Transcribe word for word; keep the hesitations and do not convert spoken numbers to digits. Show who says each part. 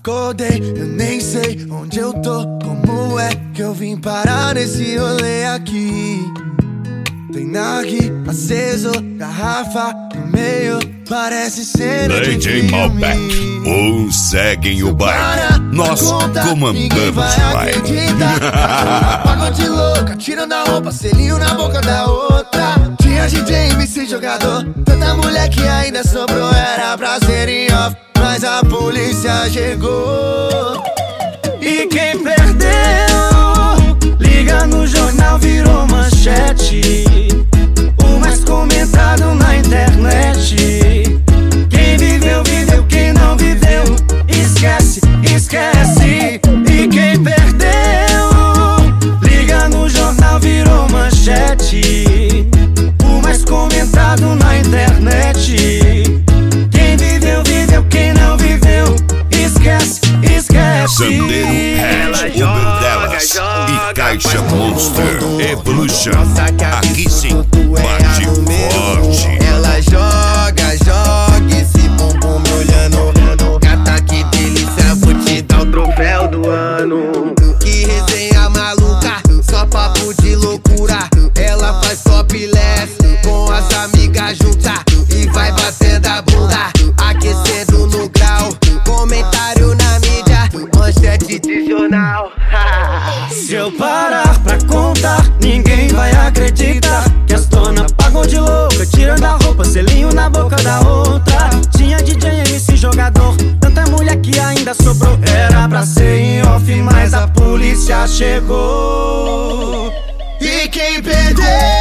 Speaker 1: acordei, eu nem sei onde eu tô. Como é que eu vim parar nesse rolê aqui? Tem nargue aceso, garrafa no meio, parece cena de
Speaker 2: D J Malbec, ou seguem o baile, nós comandamos o baile.
Speaker 1: Pagode louca, tirando a roupa, selinho na boca da outra. Tinha D J, M C, jogador, tanta mulher que ainda sobrou. Era pra ser em off, mas a polícia chegou.
Speaker 3: E quem perdeu, liga no jornal, virou manchete, o mais comentado na internet. Quem viveu, viveu, quem não viveu, esquece, esquece. E quem perdeu, liga no jornal, virou manchete, o mais comentado na internet. Quem viveu, viveu, quem não viveu, esquece, esquece.
Speaker 2: Sandeiro, Red, Uber Delas e Caixa Monster Evolution. Aqui sim, bate forte.
Speaker 1: Ela joga, joga esse bumbum me olhando. Gata, que delícia, vou te dar o troféu do ano. Que resenha maluca, só papo de loucura. Ela faz topless com as amigas juntas e vai batendo a bunda, aquecendo no grau. Comentário na mídia, manchete de jornal.
Speaker 3: Se eu parar pra contar, ninguém vai acreditar que as dona pagou de louca, tirando a roupa, selinho na boca da outra. Tinha D J, M C, jogador, tanta mulher que ainda sobrou. Era pra ser em off, mas a polícia chegou.
Speaker 1: E quem perdeu,